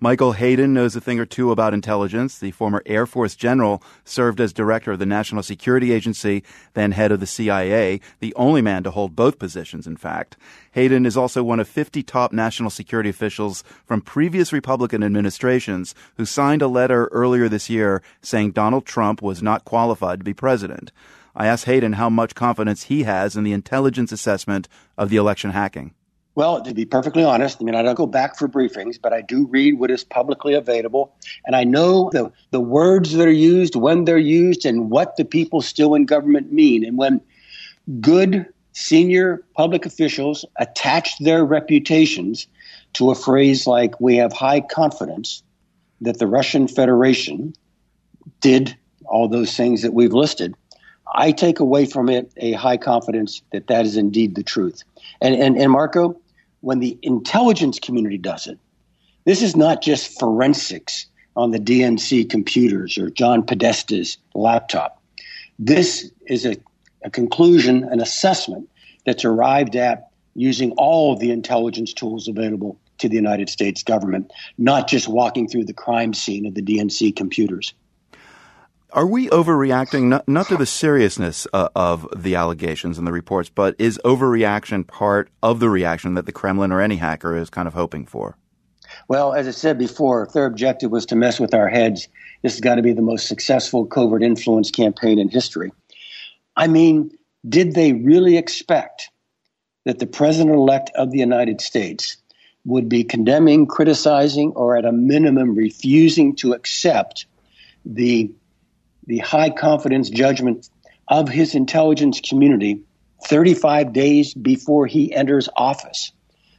Michael Hayden knows a thing or two about intelligence. The former Air Force general served as director of the National Security Agency, then head of the CIA, the only man to hold both positions, in fact. Hayden is also one of 50 top national security officials from previous Republican administrations who signed a letter earlier this year saying Donald Trump was not qualified to be president. I asked Hayden how much confidence he has in the intelligence assessment of the election hacking. Well, to be perfectly honest, I don't go back for briefings, but I do read what is publicly available. And I know the words that are used, when they're used, and what the people still in government mean. And when good senior public officials attach their reputations to a phrase like, we have high confidence that the Russian Federation did all those things that we've listed, I take away from it a high confidence that that is indeed the truth. And Marco, when the intelligence community does it, this is not just forensics on the DNC computers or John Podesta's laptop. This is a conclusion, an assessment that's arrived at using all of the intelligence tools available to the United States government, not just walking through the crime scene of the DNC computers. Are we overreacting, not to the seriousness of the allegations and the reports, but is overreaction part of the reaction that the Kremlin or any hacker is kind of hoping for? Well, as I said before, if their objective was to mess with our heads, this has got to be the most successful covert influence campaign in history. Did they really expect that the president-elect of the United States would be condemning, criticizing, or at a minimum refusing to accept the high confidence judgment of his intelligence community 35 days before he enters office?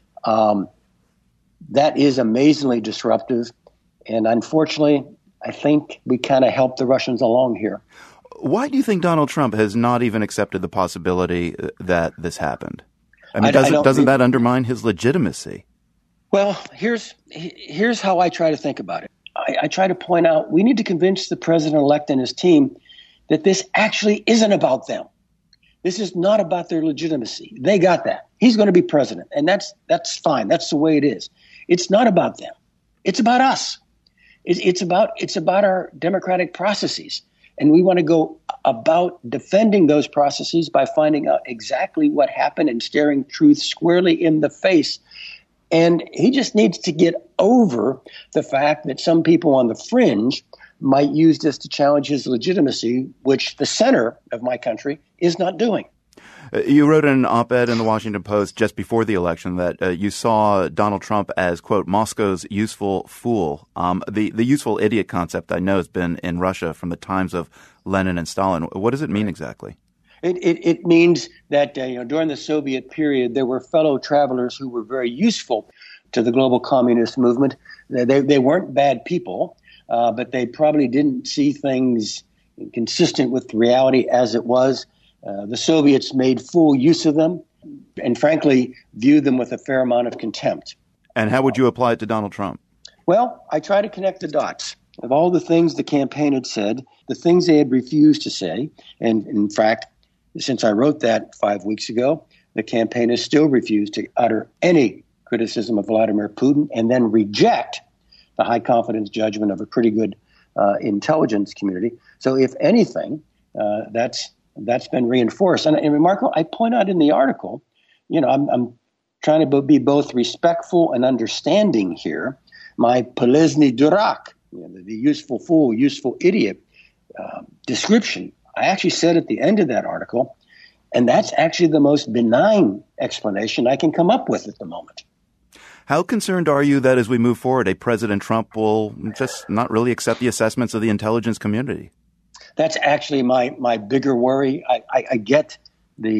That is amazingly disruptive. And unfortunately, I think we kind of helped the Russians along here. Why do you think Donald Trump has not even accepted the possibility that this happened? Doesn't that undermine his legitimacy? Well, here's how I try to think about it. I try to point out we need to convince the president-elect and his team that this actually isn't about them. This is not about their legitimacy. They got that. He's going to be president, and that's fine. That's the way it is. It's not about them. It's about us. It's about our democratic processes, and we want to go about defending those processes by finding out exactly what happened and staring truth squarely in the face. And he just needs to get over the fact that some people on the fringe might use this to challenge his legitimacy, which the center of my country is not doing. You wrote in an op-ed in the Washington Post just before the election that you saw Donald Trump as, quote, Moscow's useful fool. The useful idiot concept, I know, has been in Russia from the times of Lenin and Stalin. What does it mean exactly? It means that during the Soviet period, there were fellow travelers who were very useful to the global communist movement. They weren't bad people, but they probably didn't see things consistent with reality as it was. The Soviets made full use of them and, frankly, viewed them with a fair amount of contempt. And how would you apply it to Donald Trump? Well, I try to connect the dots of all the things the campaign had said, the things they had refused to say, and, in fact, since I wrote that 5 weeks ago, the campaign has still refused to utter any criticism of Vladimir Putin and then reject the high confidence judgment of a pretty good intelligence community. So if anything, that's been reinforced. And Marco, I point out in the article, I'm trying to be both respectful and understanding here. My Polezny Durak, the useful fool, useful idiot description, I actually said at the end of that article, and that's actually the most benign explanation I can come up with at the moment. How concerned are you that as we move forward, a President Trump will just not really accept the assessments of the intelligence community? That's actually my bigger worry. I get the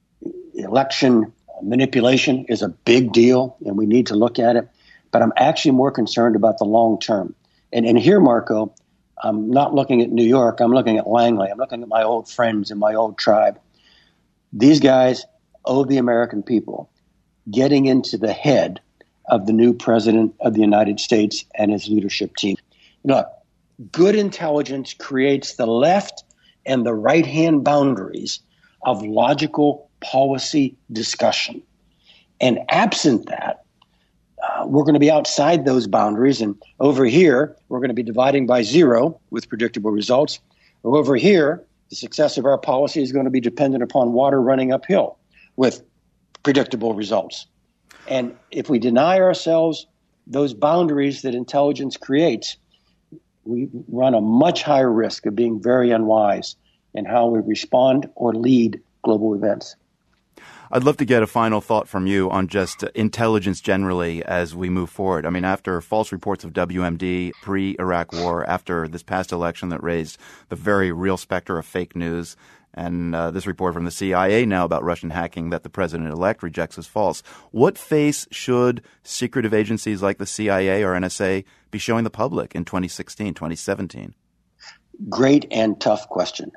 election manipulation is a big deal, and we need to look at it. But I'm actually more concerned about the long term. And here, Marco, I'm not looking at New York. I'm looking at Langley. I'm looking at my old friends and my old tribe. These guys owe the American people getting into the head of the new president of the United States and his leadership team. Look, good intelligence creates the left and the right-hand boundaries of logical policy discussion. And absent that, we're going to be outside those boundaries. And over here, we're going to be dividing by zero with predictable results. Or over here, the success of our policy is going to be dependent upon water running uphill with predictable results. And if we deny ourselves those boundaries that intelligence creates, we run a much higher risk of being very unwise in how we respond or lead global events. I'd love to get a final thought from you on just intelligence generally as we move forward. I mean, after false reports of WMD, pre-Iraq war, after this past election that raised the very real specter of fake news, and this report from the CIA now about Russian hacking that the president-elect rejects as false, what face should secretive agencies like the CIA or NSA be showing the public in 2016, 2017? Great and tough question.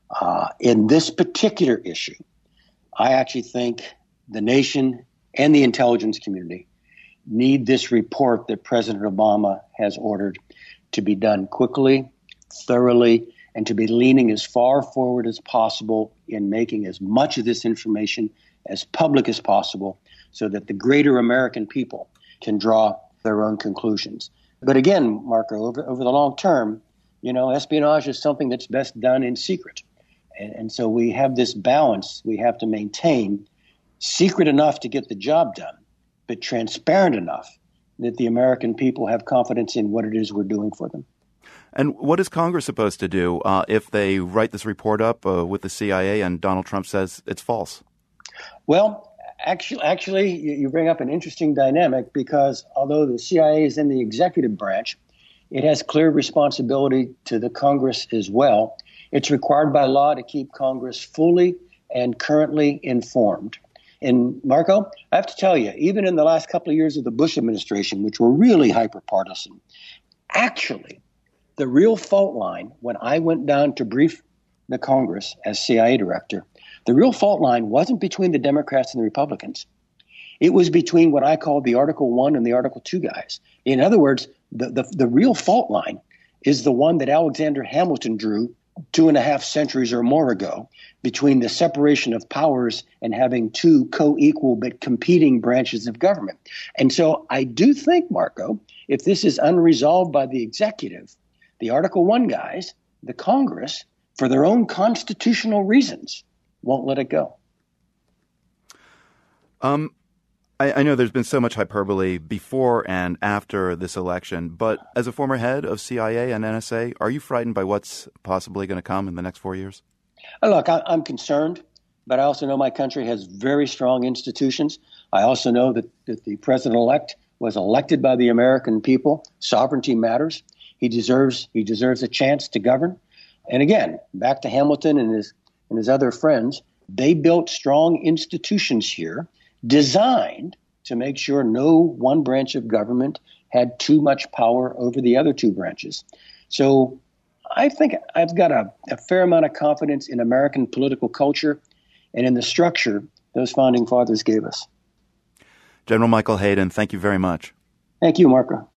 In this particular issue, I actually think the nation and the intelligence community need this report that President Obama has ordered to be done quickly, thoroughly, and to be leaning as far forward as possible in making as much of this information as public as possible so that the greater American people can draw their own conclusions. But again, Marco, over the long term, espionage is something that's best done in secret. And so we have this balance we have to maintain, secret enough to get the job done, but transparent enough that the American people have confidence in what it is we're doing for them. And what is Congress supposed to do if they write this report up with the CIA and Donald Trump says it's false? Well, actually, you bring up an interesting dynamic because although the CIA is in the executive branch, it has clear responsibility to the Congress as well. It's required by law to keep Congress fully and currently informed. And Marco, I have to tell you, even in the last couple of years of the Bush administration, which were really hyper-partisan, actually, the real fault line, when I went down to brief the Congress as CIA director, the real fault line wasn't between the Democrats and the Republicans. It was between what I called the Article 1 and the Article 2 guys. In other words, the real fault line is the one that Alexander Hamilton drew 2.5 centuries or more ago between the separation of powers and having two co-equal but competing branches of government. And so I do think, Marco, if this is unresolved by the executive, the Article 1 guys, the Congress, for their own constitutional reasons, won't let it go. I know there's been so much hyperbole before and after this election, but as a former head of CIA and NSA, are you frightened by what's possibly going to come in the next 4 years? Look, I'm concerned, but I also know my country has very strong institutions. I also know that the president-elect was elected by the American people. Sovereignty matters. He deserves a chance to govern. And again, back to Hamilton and his other friends, they built strong institutions here designed to make sure no one branch of government had too much power over the other two branches. So I think I've got a fair amount of confidence in American political culture and in the structure those founding fathers gave us. General Michael Hayden, thank you very much. Thank you, Marco.